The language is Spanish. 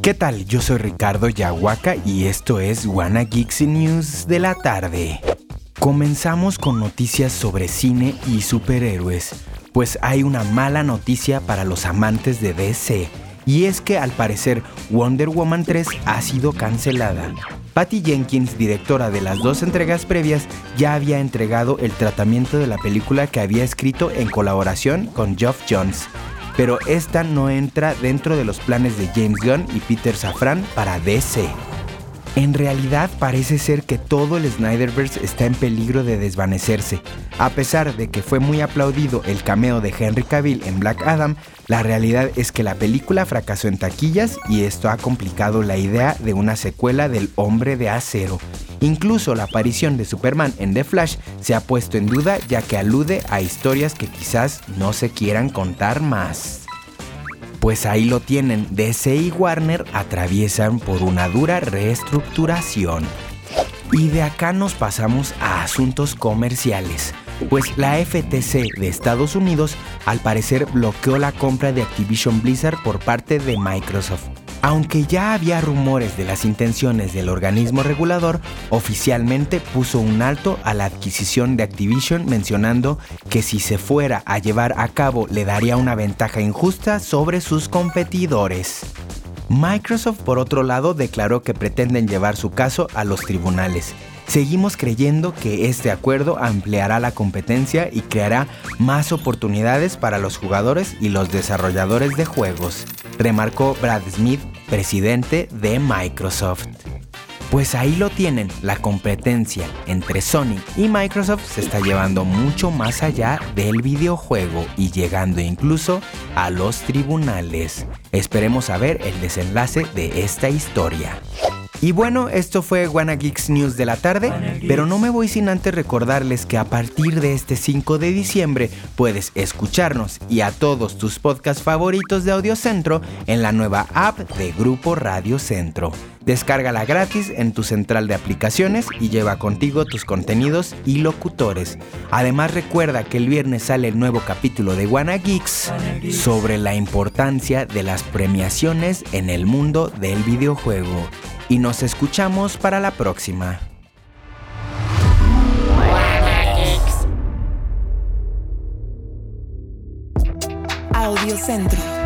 ¿Qué tal? Yo soy Ricardo Yahuaca y esto es Wanna Geeks News de la tarde. Comenzamos con noticias sobre cine y superhéroes, pues hay una mala noticia para los amantes de DC, y es que al parecer Wonder Woman 3 ha sido cancelada. Patty Jenkins, directora de las dos entregas previas, ya había entregado el tratamiento de la película que había escrito en colaboración con Geoff Johns, pero esta no entra dentro de los planes de James Gunn y Peter Safran para DC. En realidad parece ser que todo el Snyderverse está en peligro de desvanecerse. A pesar de que fue muy aplaudido el cameo de Henry Cavill en Black Adam, la realidad es que la película fracasó en taquillas y esto ha complicado la idea de una secuela del Hombre de Acero. Incluso la aparición de Superman en The Flash se ha puesto en duda, ya que alude a historias que quizás no se quieran contar más. Pues ahí lo tienen, DC y Warner atraviesan por una dura reestructuración. Y de acá nos pasamos a asuntos comerciales, pues la FTC de Estados Unidos al parecer bloqueó la compra de Activision Blizzard por parte de Microsoft. Aunque ya había rumores de las intenciones del organismo regulador, oficialmente puso un alto a la adquisición de Activision, mencionando que si se fuera a llevar a cabo le daría una ventaja injusta sobre sus competidores. Microsoft, por otro lado, declaró que pretenden llevar su caso a los tribunales. Seguimos creyendo que este acuerdo ampliará la competencia y creará más oportunidades para los jugadores y los desarrolladores de juegos, remarcó Brad Smith, presidente de Microsoft. Pues ahí lo tienen, la competencia entre Sony y Microsoft se está llevando mucho más allá del videojuego y llegando incluso a los tribunales. Esperemos a ver el desenlace de esta historia. Y bueno, esto fue Wanna Geeks News de la tarde, pero no me voy sin antes recordarles que a partir de este 5 de diciembre puedes escucharnos y a todos tus podcasts favoritos de Audiocentro en la nueva app de Grupo Radio Centro. Descárgala gratis en tu central de aplicaciones y lleva contigo tus contenidos y locutores. Además recuerda que el viernes sale el nuevo capítulo de Wanna Geeks sobre la importancia de las premiaciones en el mundo del videojuego. Y nos escuchamos para la próxima. Audiocentro.